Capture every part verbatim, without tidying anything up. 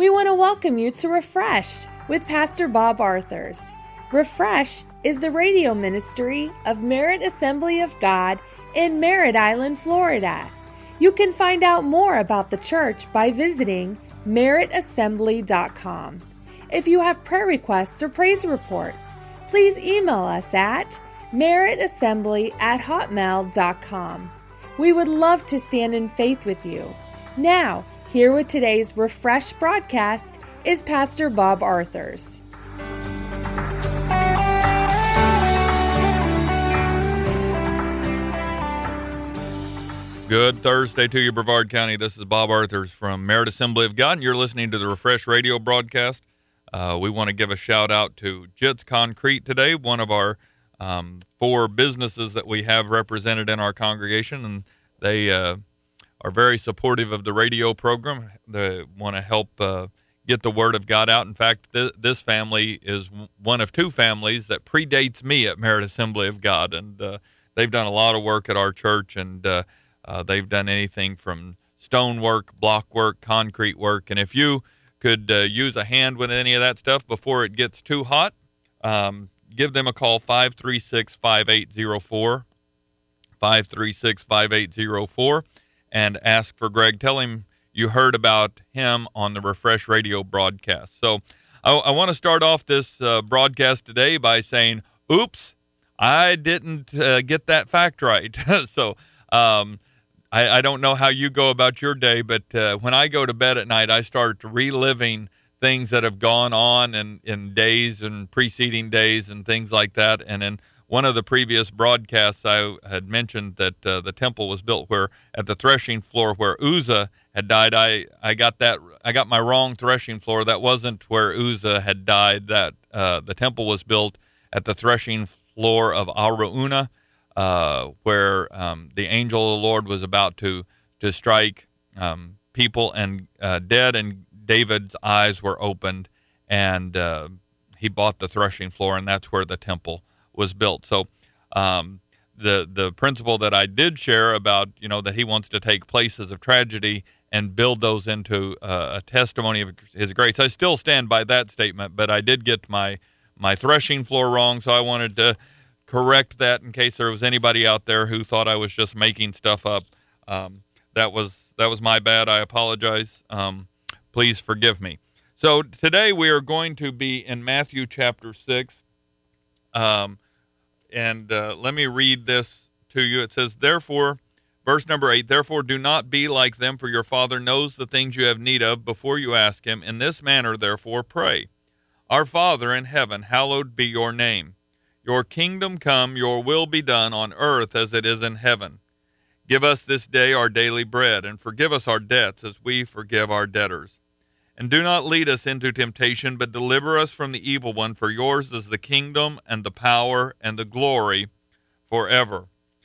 We want to welcome you to Refreshed with Pastor Bob Arthurs. Refresh is the radio ministry of Merritt Assembly of God in Merritt Island, Florida. You can find out more about the church by visiting merritt assembly dot com. If you have prayer requests or praise reports, please email us at merritt assembly at hotmail dot com. We would love to stand in faith with you. Now, here with today's Refresh broadcast is Pastor Bob Arthurs. Good Thursday to you, Brevard County. This is Bob Arthurs from Merritt Assembly of God, and you're listening to the Refresh radio broadcast. Uh, we want to give a shout out to Jits Concrete today, one of our um, four businesses that we have represented in our congregation, and they uh, are very supportive of the radio program. They want to help uh, get the word of God out. In fact, th- this family is w- one of two families that predates me at Merritt Assembly of God, and uh, they've done a lot of work at our church, and uh, uh, they've done anything from stone work, block work, concrete work, and if you could uh, use a hand with any of that stuff before it gets too hot, um, give them a call, five three six, five eight zero four, five three six, five eight zero four, and ask for Greg. Tell him you heard about him on the Refresh radio broadcast. So I, I want to start off this uh, broadcast today by saying, oops, I didn't uh, get that fact right. so um, I, I don't know how you go about your day, but uh, when I go to bed at night, I start reliving things that have gone on in, in days and preceding days and things like that. And in one of the previous broadcasts, I had mentioned that uh, the temple was built where at the threshing floor where Uzzah had died. I, I got that I got my wrong threshing floor. That wasn't where Uzzah had died. That uh, the temple was built at the threshing floor of Araunah, Uh, where um, the angel of the Lord was about to to strike um, people and uh, dead, and David's eyes were opened, and uh, he bought the threshing floor, and that's where the temple was built. So um, the the principle that I did share about, you know, that he wants to take places of tragedy and build those into uh, a testimony of his grace. I still stand by that statement, but I did get my my threshing floor wrong, so I wanted to correct that in case there was anybody out there who thought I was just making stuff up. Um, that was that was my bad. I apologize. Um, please forgive me. So today we are going to be in Matthew chapter six, um, and uh, let me read this to you. It says, therefore, verse number eight, therefore do not be like them, for your Father knows the things you have need of before you ask him. In this manner, therefore, pray. Our Father in heaven, hallowed be your name. Your kingdom come, your will be done on earth as it is in heaven. Give us this day our daily bread, and forgive us our debts as we forgive our debtors. And do not lead us into temptation, but deliver us from the evil one, for yours is the kingdom and the power and the glory forever.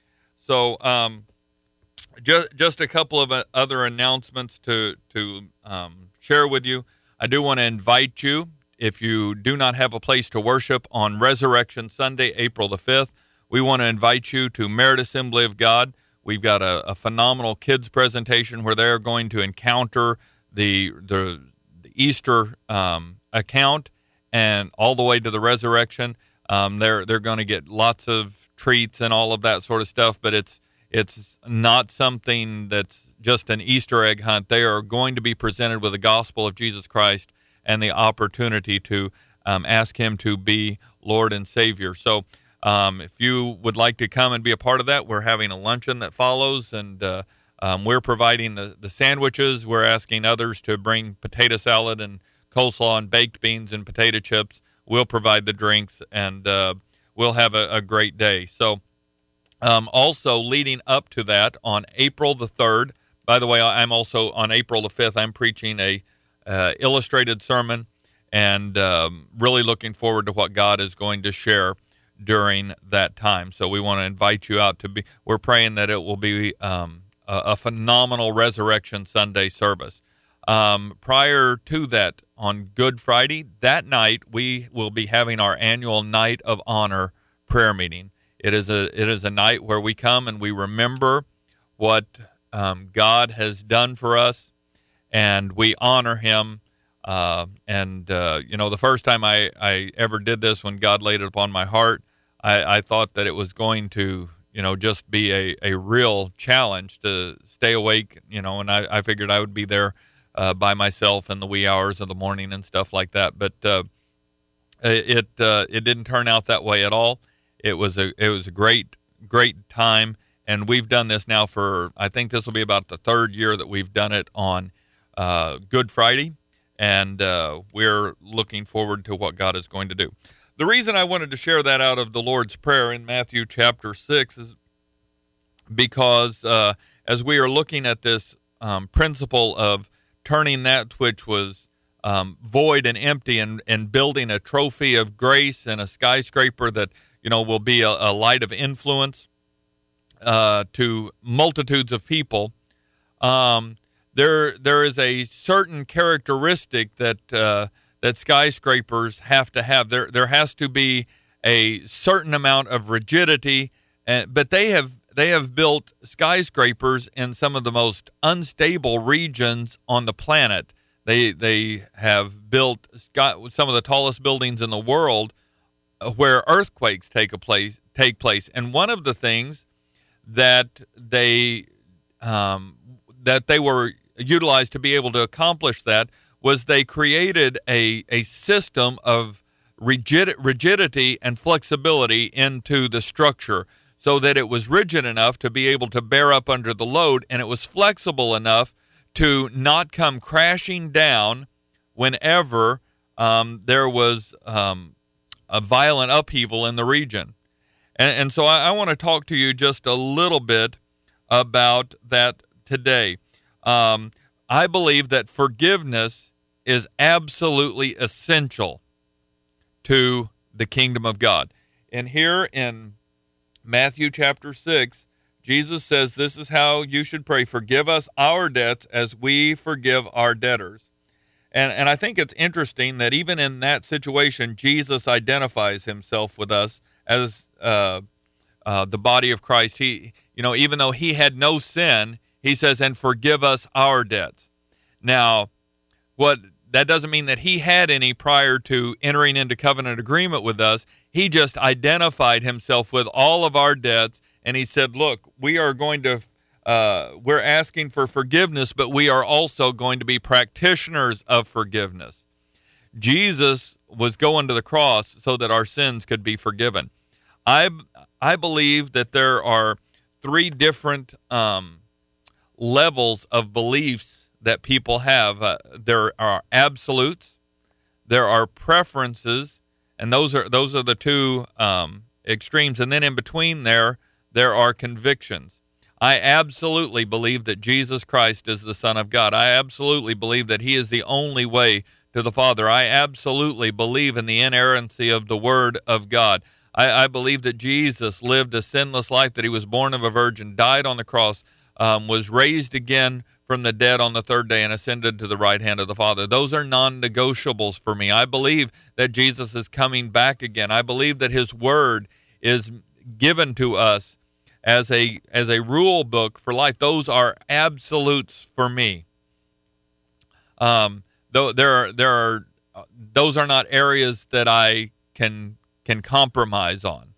So um, just, just a couple of other announcements to, to um, share with you. I do want to invite you, if you do not have a place to worship on Resurrection Sunday, April the fifth, we want to invite you to Merritt Assembly of God. We've got a, a phenomenal kids presentation where they're going to encounter the the, the Easter um, account and all the way to the resurrection. Um, they're they're going to get lots of treats and all of that sort of stuff, but it's it's not something that's just an Easter egg hunt. They are going to be presented with the gospel of Jesus Christ and the opportunity to um, ask him to be Lord and Savior. So um, if you would like to come and be a part of that, we're having a luncheon that follows, and uh, um, we're providing the, the sandwiches. We're asking others to bring potato salad and coleslaw and baked beans and potato chips. We'll provide the drinks, and uh, we'll have a, a great day. So um, also leading up to that, on April the third, by the way, I'm also on April the fifth, I'm preaching a Uh, illustrated sermon, and um, really looking forward to what God is going to share during that time. So we want to invite you out to be, we're praying that it will be um, a, a phenomenal Resurrection Sunday service. Um, prior to that, on Good Friday, that night, we will be having our annual Night of Honor prayer meeting. It is a, it is a night where we come and we remember what um, God has done for us, and we honor him Uh, and, uh, you know, the first time I, I ever did this, when God laid it upon my heart, I, I thought that it was going to, you know, just be a, a real challenge to stay awake, you know, and I, I figured I would be there uh, by myself in the wee hours of the morning and stuff like that. But uh, it uh, it didn't turn out that way at all. It was a it was a great great time, and we've done this now for, I think this will be about the third year that we've done it on uh, Good Friday, and uh, we're looking forward to what God is going to do. The reason I wanted to share that out of the Lord's Prayer in Matthew chapter six is because uh, as we are looking at this um, principle of turning that which was um, void and empty and, and building a trophy of grace and a skyscraper that, you know, will be a, a light of influence uh, to multitudes of people, um, there there is a certain characteristic that uh, that skyscrapers have to have. There there has to be a certain amount of rigidity, and, but they have they have built skyscrapers in some of the most unstable regions on the planet. They they have built sky, some of the tallest buildings in the world where earthquakes take a place take place. And one of the things that they um, that they were utilized to be able to accomplish that was they created a a system of rigid, rigidity and flexibility into the structure, so that it was rigid enough to be able to bear up under the load, and it was flexible enough to not come crashing down whenever um, there was um, a violent upheaval in the region. And, and so I, I want to talk to you just a little bit about that today. Um, I believe that forgiveness is absolutely essential to the kingdom of God. And here in Matthew chapter six, Jesus says, this is how you should pray: forgive us our debts as we forgive our debtors. And and I think it's interesting that even in that situation, Jesus identifies himself with us as uh, uh, the body of Christ. He, you know, even though he had no sin, he says, and forgive us our debts. Now, what that doesn't mean that he had any prior to entering into covenant agreement with us. He just identified himself with all of our debts, and he said, look, we are going to, uh, we're asking for forgiveness, but we are also going to be practitioners of forgiveness. Jesus was going to the cross so that our sins could be forgiven. I, I believe that there are three different um, levels of beliefs that people have. Uh, there are absolutes, there are preferences, and those are those are the two um, extremes. And then in between there, there are convictions. I absolutely believe that Jesus Christ is the Son of God. I absolutely believe that he is the only way to the Father. I absolutely believe in the inerrancy of the Word of God. I, I believe that Jesus lived a sinless life, that he was born of a virgin, died on the cross, um, was raised again from the dead on the third day, and ascended to the right hand of the Father. Those are non-negotiables for me. I believe that Jesus is coming back again. I believe that his word is given to us as a as a rule book for life. Those are absolutes for me. Um, though there are there are those are not areas that I can can compromise on.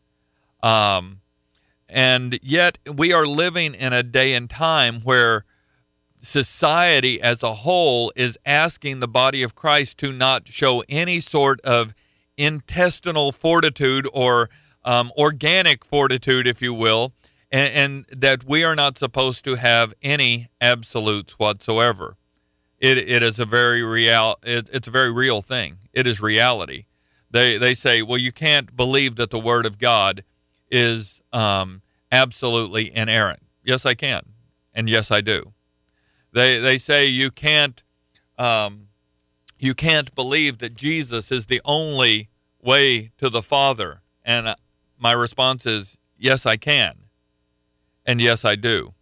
Um, and yet we are living in a day and time where society as a whole is asking the body of Christ to not show any sort of intestinal fortitude or um, organic fortitude, if you will, and, and that we are not supposed to have any absolutes whatsoever. It it is a very real it, it's a very real thing. It is reality. They they say, well, you can't believe that the Word of God is um, absolutely inerrant. Yes, I can, and yes, I do. They they say you can't um, you can't believe that Jesus is the only way to the Father. And uh, my response is, yes, I can. And yes, I do.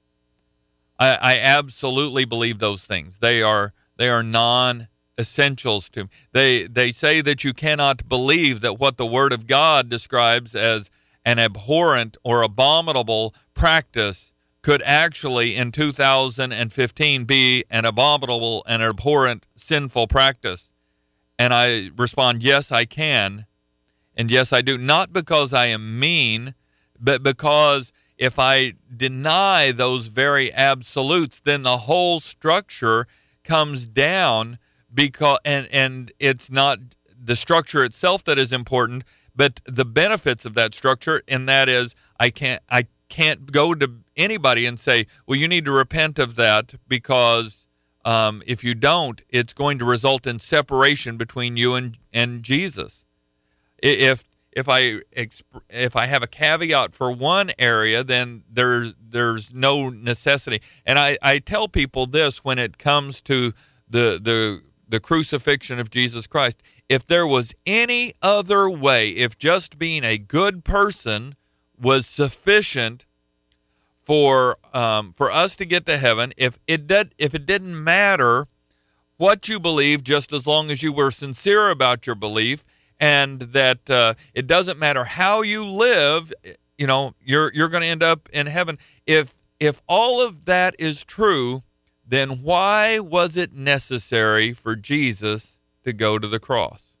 I, I absolutely believe those things. They are they are non-essentials to me. They, they say that you cannot believe that what the Word of God describes as an abhorrent or abominable practice could actually in two thousand fifteen be an abominable and abhorrent sinful practice? And I respond, yes, I can. And yes, I do. Not because I am mean, but because if I deny those very absolutes, then the whole structure comes down, because and, and it's not the structure itself that is important, but the benefits of that structure, and that is I can't I can't go to anybody and say, well, you need to repent of that, because um, if you don't, it's going to result in separation between you and, and Jesus. If if I if I have a caveat for one area, then there's there's no necessity. And I, I tell people this when it comes to the the the crucifixion of Jesus Christ. If there was any other way, if just being a good person was sufficient for um, for us to get to heaven, if it did, if it didn't matter what you believe, just as long as you were sincere about your belief, and that uh, it doesn't matter how you live, you know, you're you're going to end up in heaven. If if all of that is true, then why was it necessary for Jesus to go to the cross?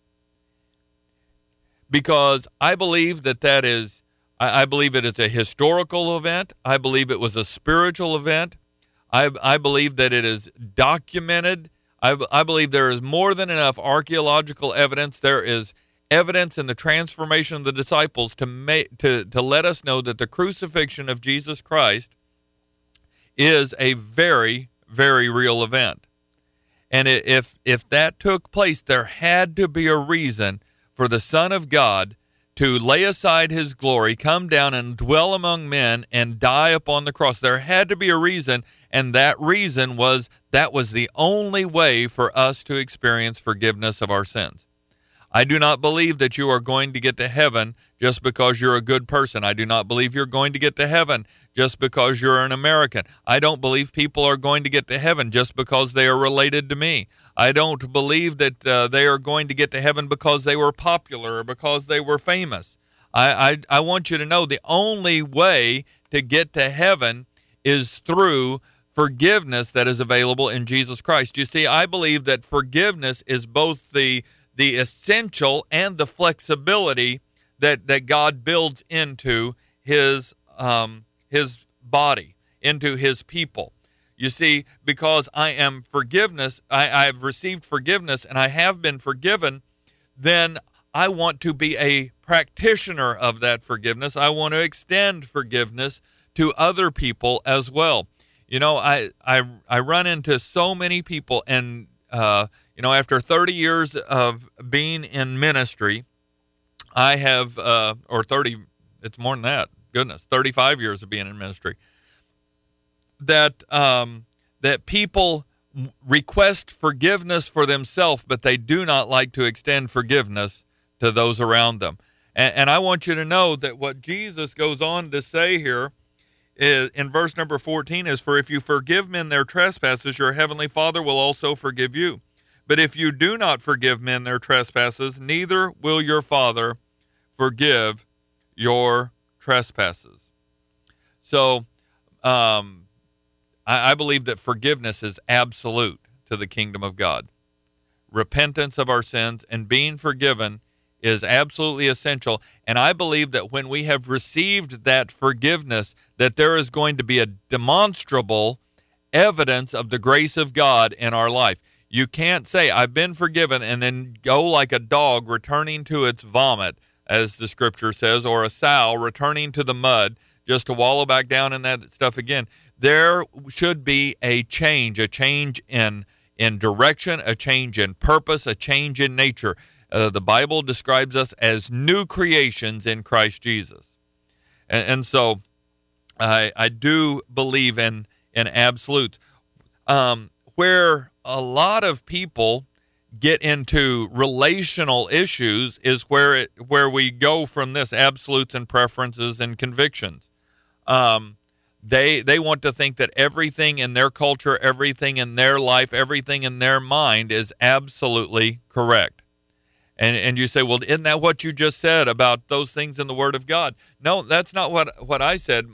Because I believe that that is, I, I believe it is a historical event. I believe it was a spiritual event. I, I believe that it is documented. I, I believe there is more than enough archaeological evidence. There is evidence in the transformation of the disciples to make, to, to let us know that the crucifixion of Jesus Christ is a very, very real event. And if if that took place, there had to be a reason for the Son of God to lay aside his glory, come down and dwell among men and die upon the cross. There had to be a reason, and that reason was that was the only way for us to experience forgiveness of our sins. I do not believe that you are going to get to heaven just because you're a good person. I do not believe you're going to get to heaven just because you're an American. I don't believe people are going to get to heaven just because they are related to me. I don't believe that uh, they are going to get to heaven because they were popular or because they were famous. I, I, I want you to know the only way to get to heaven is through forgiveness that is available in Jesus Christ. You see, I believe that forgiveness is both the the essential and the flexibility that, that God builds into his um, his body, into his people. You see, because I am forgiveness, I, I have received forgiveness and I have been forgiven, then I want to be a practitioner of that forgiveness. I want to extend forgiveness to other people as well. You know, I I, I run into so many people, and uh, you know, after thirty years of being in ministry, I have, uh, or thirty, it's more than that, goodness, thirty-five years of being in ministry, that um, that people request forgiveness for themselves, but they do not like to extend forgiveness to those around them. And, and I want you to know that what Jesus goes on to say here is, in verse number fourteen, is, "For if you forgive men their trespasses, your heavenly Father will also forgive you. But if you do not forgive men their trespasses, neither will your Father forgive your trespasses." So um, I, I believe that forgiveness is absolute to the kingdom of God. Repentance of our sins and being forgiven is absolutely essential. And I believe that when we have received that forgiveness, that there is going to be a demonstrable evidence of the grace of God in our life. You can't say, I've been forgiven, and then go like a dog returning to its vomit, as the scripture says, or a sow returning to the mud just to wallow back down in that stuff again. There should be a change, a change in, in direction, a change in purpose, a change in nature. Uh, the Bible describes us as new creations in Christ Jesus. And, and so I, I do believe in, in absolutes. Um, where a lot of people get into relational issues is where it where we go from this absolutes and preferences and convictions. Um, they they want to think that everything in their culture, everything in their life, everything in their mind is absolutely correct. And and you say, well, isn't that what you just said about those things in the Word of God? No, that's not what what I said.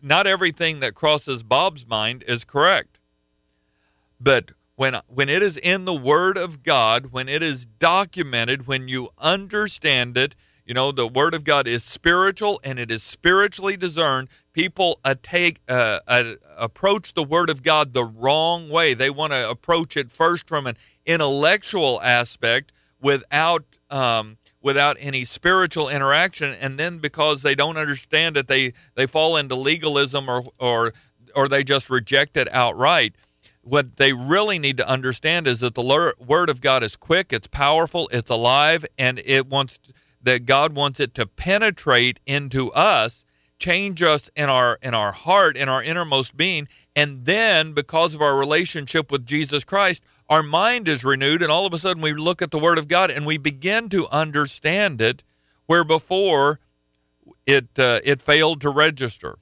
not everything that crosses Bob's mind is correct. But when when it is in the Word of God, when it is documented, when you understand it, you know, the Word of God is spiritual and it is spiritually discerned. People uh, take, uh, uh, approach the Word of God the wrong way. They want to approach it first from an intellectual aspect without um, without any spiritual interaction, and then because they don't understand it, they, they fall into legalism or or or they just reject it outright. What they really need to understand is that the Word of God is quick, it's powerful, it's alive, and it wants that God wants it to penetrate into us, change us in our in our heart, in our innermost being, and then because of our relationship with Jesus Christ, our mind is renewed, and all of a sudden we look at the Word of God and we begin to understand it, where before it uh, it failed to register.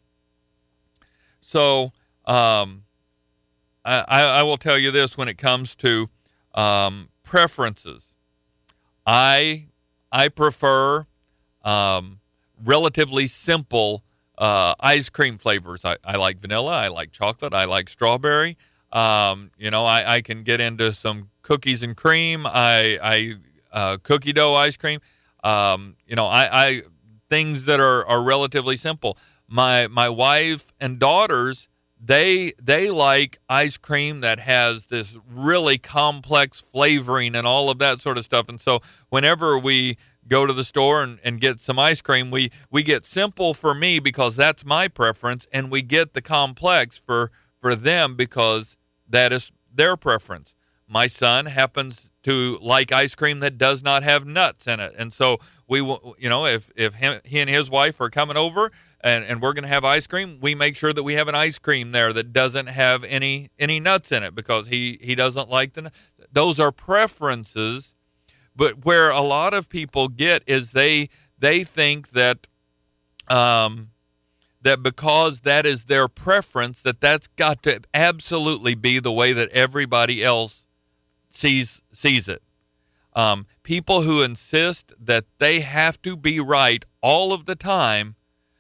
So. Um, I, I will tell you this when it comes to um, preferences. I I prefer um, relatively simple uh, ice cream flavors. I, I like vanilla. I like chocolate. I like strawberry. Um, you know, I, I can get into some cookies and cream. I, I uh, cookie dough ice cream. Um, you know, I, I things that are, are relatively simple. My my wife and daughters. They they like ice cream that has this really complex flavoring and all of that sort of stuff. And so whenever we go to the store and, and get some ice cream, we, we get simple for me because that's my preference, and we get the complex for, for them because that is their preference. My son happens to like ice cream that does not have nuts in it. And so we, you know, if, if him, he and his wife are coming over, And, and we're going to have ice cream, we make sure that we have an ice cream there that doesn't have any any nuts in it because he, he doesn't like the those are preferences. But where a lot of people get is they they think that um that because that is their preference, that that's got to absolutely be the way that everybody else sees sees it. Um, people who insist that they have to be right all of the time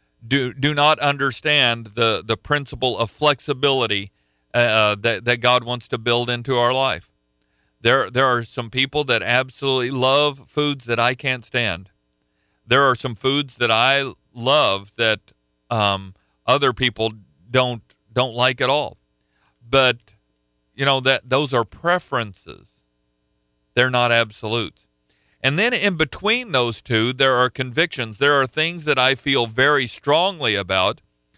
do do not understand the, the principle of flexibility uh, that that God wants to build into our life. There there are some people that absolutely love foods that I can't stand. There are some foods that I love that um, other people don't don't like at all. But you know that those are preferences. They're not absolutes. And then in between those two, there are convictions. There are things that I feel very strongly about.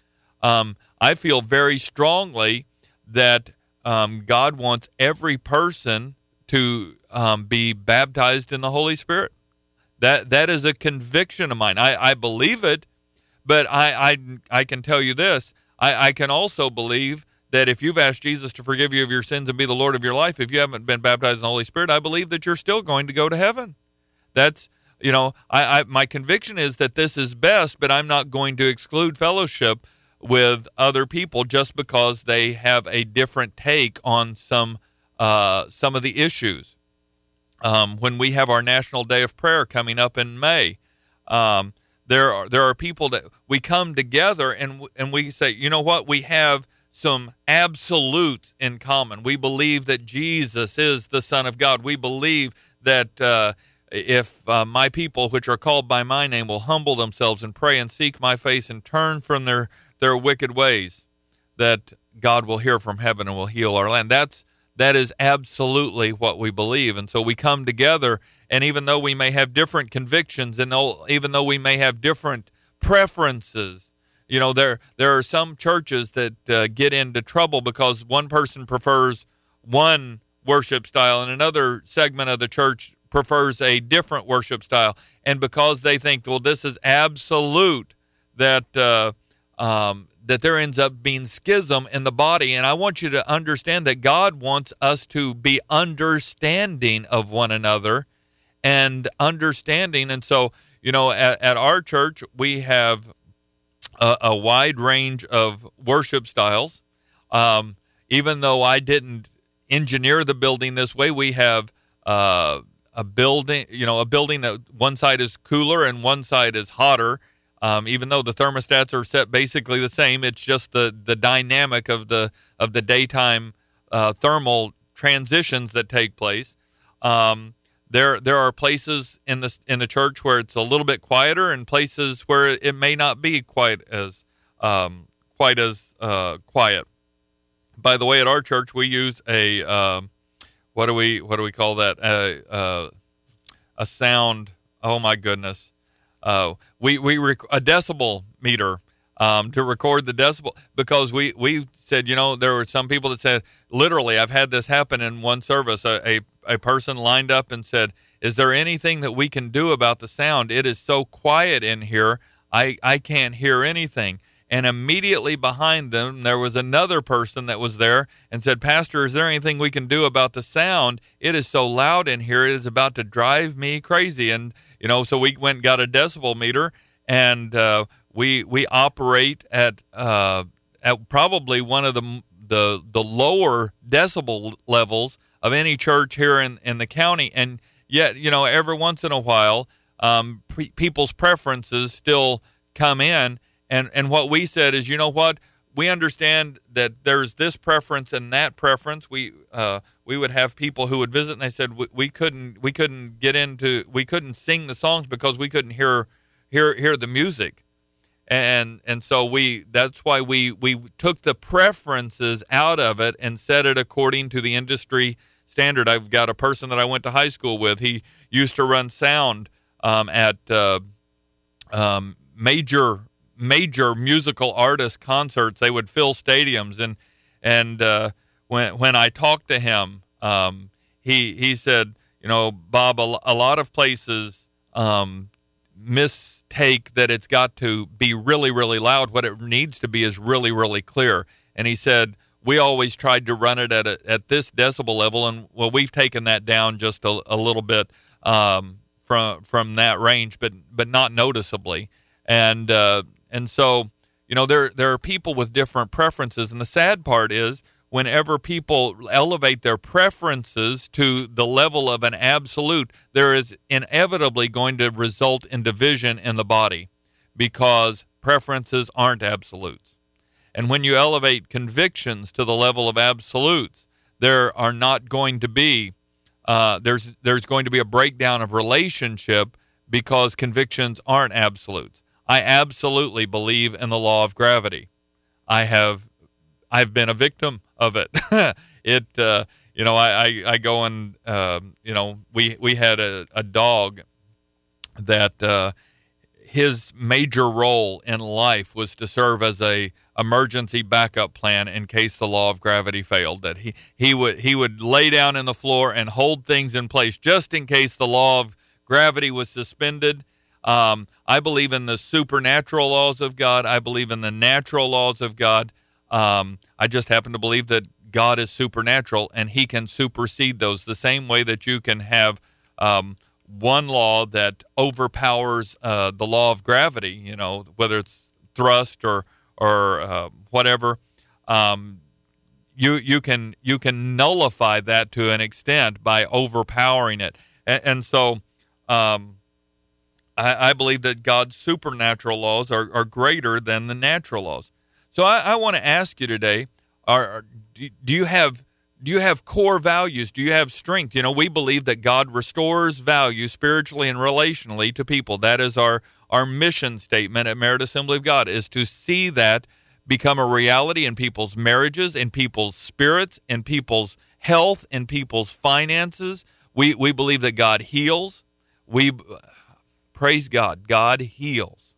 Um, I feel very strongly that um, God wants every person to um, be baptized in the Holy Spirit. That that is a conviction of mine. I, I believe it, but I, I I can tell you this. I, I can also believe that if you've asked Jesus to forgive you of your sins and be the Lord of your life, if you haven't been baptized in the Holy Spirit, I believe that you're still going to go to heaven. That's, you know, I, I my conviction is that this is best, but I'm not going to exclude fellowship with other people just because they have a different take on some uh, some of the issues. Um, when we have our National Day of Prayer coming up in May, um, there are there are people that we come together and and we say, you know what, we have some absolutes in common. We believe that Jesus is the Son of God. We believe that uh, if uh, my people, which are called by my name, will humble themselves and pray and seek my face and turn from their, their wicked ways, that God will hear from heaven and will heal our land. That's that is absolutely what we believe. And so we come together, and even though we may have different convictions, and even though we may have different preferences, you know, there there are some churches that uh, get into trouble because one person prefers one worship style and another segment of the church prefers a different worship style. And because they think, well, this is absolute, that uh, um, that there ends up being schism in the body. And I want you to understand that God wants us to be understanding of one another and understanding. And so, you know, at, at our church, we have a, a wide range of worship styles. Um, even though I didn't engineer the building this way, we have uh, a building, you know, a building that one side is cooler and one side is hotter. Um, even though the thermostats are set basically the same, it's just the, the dynamic of the of the daytime uh, thermal transitions that take place. Um, there there are places in the in the church where it's a little bit quieter, and places where it may not be quite as um, quite as uh, quiet. By the way, at our church we use a um, what do we what do we call that a uh, a sound? Oh my goodness. Uh, we we rec- a decibel meter um, to record the decibel, because we, we said, you know, there were some people that said, literally, I've had this happen in one service. A, a a person lined up and said, "Is there anything that we can do about the sound? It is so quiet in here. I I can't hear anything." And immediately behind them, there was another person that was there and said, "Pastor, is there anything we can do about the sound? It is so loud in here. It is about to drive me crazy." And you know, so we went and got a decibel meter, and uh, we we operate at uh, at probably one of the the the lower decibel levels of any church here in, in the county. And yet, you know, every once in a while, um, pre- people's preferences still come in. And and what we said is, you know what? We understand that there's this preference and that preference. We uh, we would have people who would visit, and they said we, we couldn't we couldn't get into we couldn't sing the songs because we couldn't hear hear hear the music, and and so we that's why we we took the preferences out of it and set it according to the industry standard. I've got a person that I went to high school with. He used to run sound um, at uh, um, major. major musical artist concerts. They would fill stadiums, and and uh, when when I talked to him, um, he he said, you know, Bob, a, a lot of places um, mistake that it's got to be really really loud. What it needs to be is really really clear. And he said, we always tried to run it at a, at this decibel level, and well, we've taken that down just a, a little bit um, from from that range, but but not noticeably. And uh, And so, you know, there there are people with different preferences. And the sad part is whenever people elevate their preferences to the level of an absolute, there is inevitably going to result in division in the body, because preferences aren't absolutes. And when you elevate convictions to the level of absolutes, there are not going to be, uh, there's there's going to be a breakdown of relationship, because convictions aren't absolutes. I absolutely believe in the law of gravity. I have, I've been a victim of it. it, uh, you know, I, I, I go and, uh, you know, we, we had a, a dog that uh, his major role in life was to serve as a emergency backup plan in case the law of gravity failed. That he, he would he would lay down in the floor and hold things in place just in case the law of gravity was suspended. Um, I believe in the supernatural laws of God. I believe in the natural laws of God. Um, I just happen to believe that God is supernatural, and he can supersede those, the same way that you can have um, one law that overpowers uh, the law of gravity, you know, whether it's thrust or or uh, whatever. Um, you you can you can nullify that to an extent by overpowering it. And, and so um I, I believe that God's supernatural laws are, are greater than the natural laws. So I, I want to ask you today: Are, are do you have do you have core values? Do you have strength? You know, we believe that God restores value spiritually and relationally to people. That is our our mission statement at Merit Assembly of God, is to see that become a reality in people's marriages, in people's spirits, in people's health, in people's finances. We we believe that God heals. We Praise God, God heals,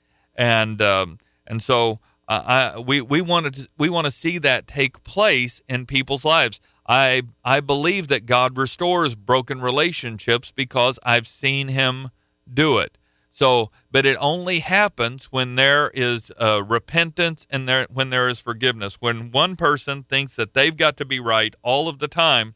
and um, and so uh, I, we we want to we want to see that take place in people's lives. I I believe that God restores broken relationships because I've seen Him do it. So, but it only happens when there is uh, repentance and there when there is forgiveness. When one person thinks that they've got to be right all of the time,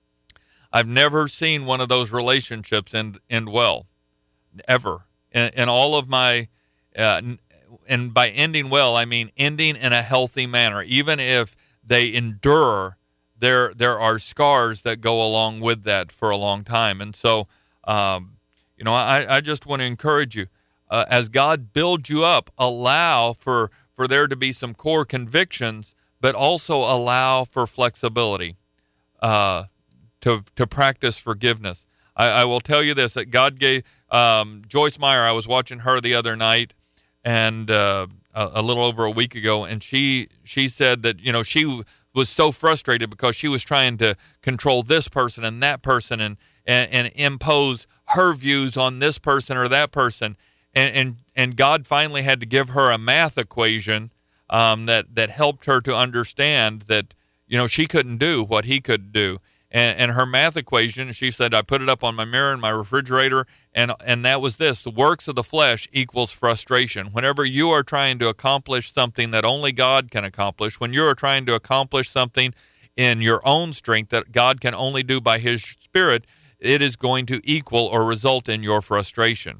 I've never seen one of those relationships end end well. Ever in, in all of my, uh, and by ending well, I mean ending in a healthy manner. Even if they endure, there there are scars that go along with that for a long time. And so, um, you know, I, I just want to encourage you. uh, as God builds you up, allow for, for there to be some core convictions, but also allow for flexibility uh, to, to practice forgiveness. I, I will tell you this, that God gave um, Joyce Meyer, I was watching her the other night, and uh, a, a little over a week ago, and she she said that, you know, she was so frustrated because she was trying to control this person and that person and, and, and impose her views on this person or that person. And, and, and God finally had to give her a math equation um, that, that helped her to understand that, you know, she couldn't do what he could do. And, and her math equation, she said, I put it up on my mirror in my refrigerator, and and that was this: the works of the flesh equals frustration. Whenever you are trying to accomplish something that only God can accomplish, when you are trying to accomplish something in your own strength that God can only do by his Spirit, it is going to equal or result in your frustration.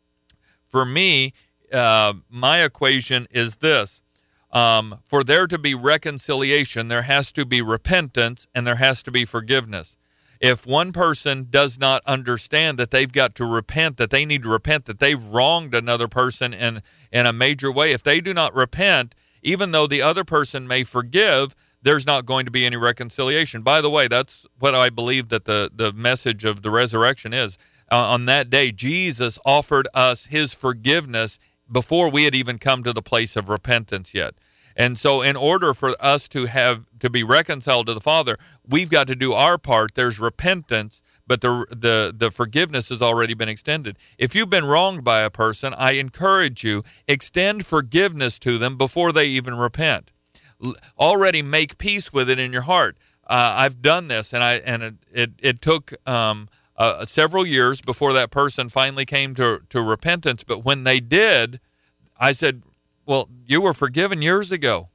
For me, uh, my equation is this. Um, for there to be reconciliation, there has to be repentance and there has to be forgiveness. If one person does not understand that they've got to repent, that they need to repent, that they've wronged another person in, in a major way, if they do not repent, even though the other person may forgive, there's not going to be any reconciliation. By the way, that's what I believe that the, the message of the resurrection is. Uh, on that day, Jesus offered us his forgiveness before we had even come to the place of repentance yet. And so in order for us to have to be reconciled to the Father, we've got to do our part. There's repentance, but the the the forgiveness has already been extended. If you've been wronged by a person, I encourage you, extend forgiveness to them before they even repent. L- already make peace with it in your heart. Uh, I've done this, and I and it it, it took um, uh, several years before that person finally came to to repentance. But when they did, I said, well, you were forgiven years ago,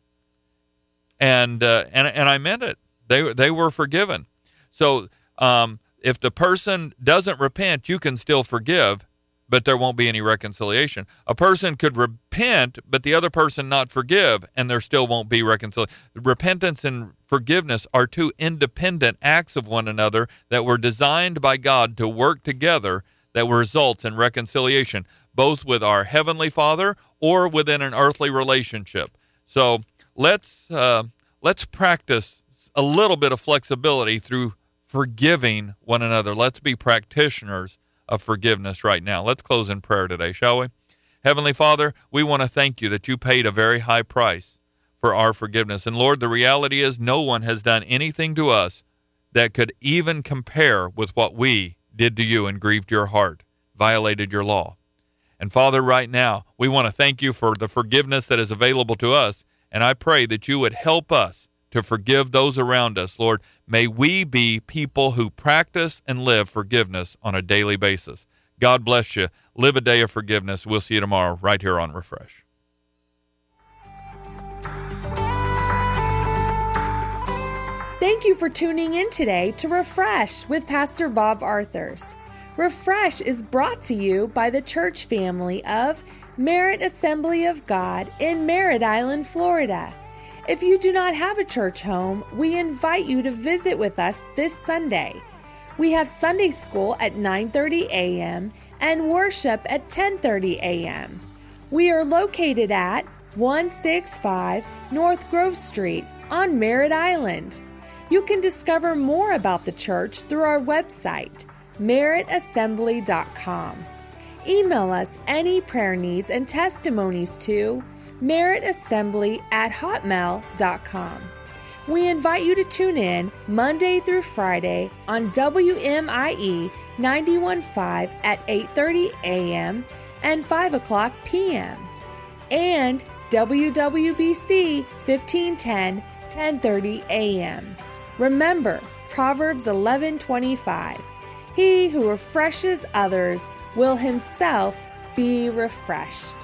and uh, and and I meant it. They they were forgiven. So um, if the person doesn't repent, you can still forgive, but there won't be any reconciliation. A person could repent, but the other person not forgive, and there still won't be reconciliation. Repentance and forgiveness are two independent acts of one another that were designed by God to work together, that results in reconciliation, both with our Heavenly Father or within an earthly relationship. So let's uh, let's practice a little bit of flexibility through forgiving one another. Let's be practitioners of forgiveness right now. Let's close in prayer today, shall we? Heavenly Father, we want to thank you that you paid a very high price for our forgiveness. And Lord, the reality is no one has done anything to us that could even compare with what we did to you and grieved your heart, violated your law. And Father, right now, we want to thank you for the forgiveness that is available to us. And I pray that you would help us to forgive those around us. Lord, may we be people who practice and live forgiveness on a daily basis. God bless you. Live a day of forgiveness. We'll see you tomorrow right here on Refresh. Thank you for tuning in today to Refresh with Pastor Bob Arthurs. Refresh is brought to you by the church family of Merritt Assembly of God in Merritt Island, Florida. If you do not have a church home, we invite you to visit with us this Sunday. We have Sunday school at nine thirty a.m. and worship at ten thirty a.m. We are located at one sixty-five North Grove Street on Merritt Island. You can discover more about the church through our website, merritt assembly dot com. Email us any prayer needs and testimonies to merrittassembly at hotmail dot com. We invite you to tune in Monday through Friday on W M I E ninety-one point five at eight thirty a.m. and five o'clock p.m. and W W B C fifteen ten, ten thirty a.m. Remember Proverbs eleven twenty-five. He who refreshes others will himself be refreshed.